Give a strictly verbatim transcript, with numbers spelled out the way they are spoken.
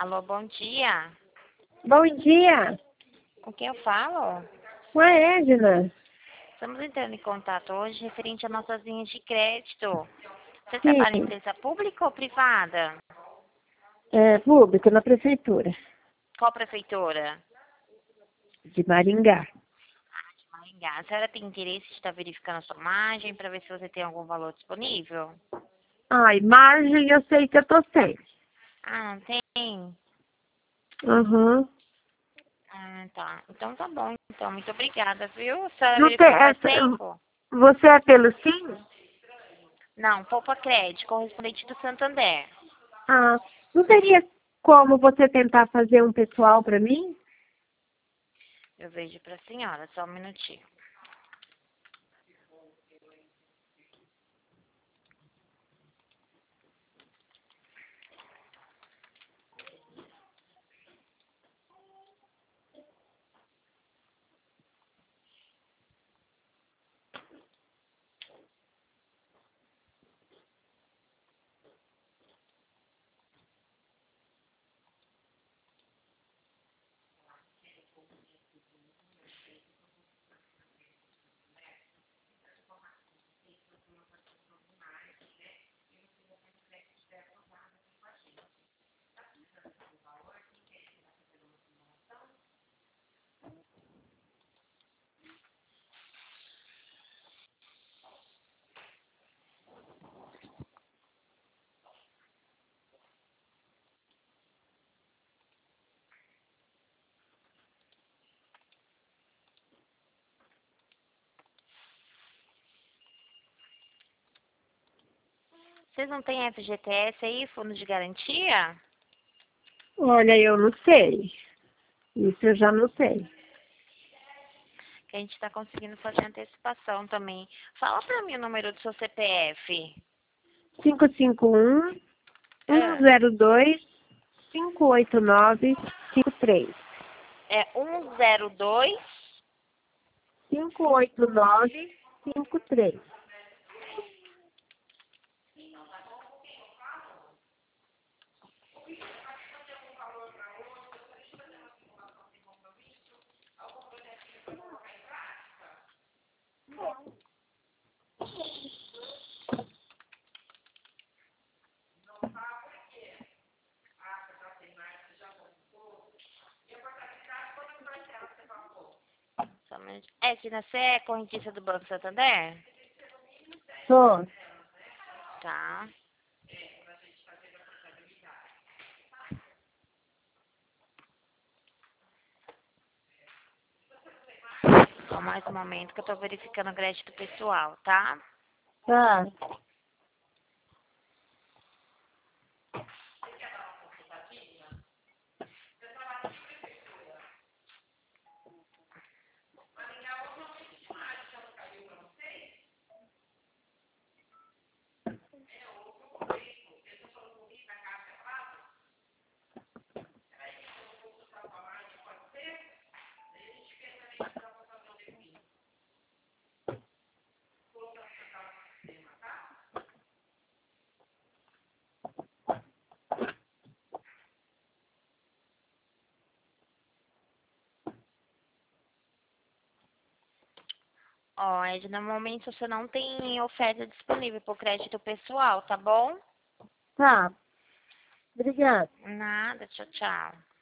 Alô, bom dia. Bom dia, Com quem eu falo? com a Edna. Estamos entrando em contato hoje referente a nossas linhas de crédito. Você Sim, trabalha em empresa pública ou privada? é público, na prefeitura Qual prefeitura? de Maringá. Maringá. A senhora tem interesse de estar verificando a sua margem para ver se você tem algum valor disponível? Ai, margem eu sei que eu tô sem. Ah, não tem? Uhum. Ah, tá. Então tá bom. Então, muito obrigada, viu? A senhora Não tem verificou faz essa. tempo? Você é pelo sim? Não, Poupa Crédito, correspondente do Santander. Ah, não teria como você tentar fazer um pessoal para mim? Eu vejo para a senhora, só um minutinho. Vocês não têm F G T S aí, fundo de garantia? Olha, eu não sei. Isso eu já não sei. Que a gente está conseguindo fazer antecipação também. Fala para mim o número do seu C P F. cinco cinco um, um Ah, zero dois, cinco oito nove, cinco três. é um zero dois. cinco oito nove, cinco três. Só um minutinho. É, se você é correntista do Banco Santander? Sou. Tá. Só mais um momento que eu tô verificando o crédito pessoal, tá? Tá. Ó, Ed, no momento você não tem oferta disponível por crédito pessoal, tá bom? Tá. Obrigada. Nada, tchau, tchau.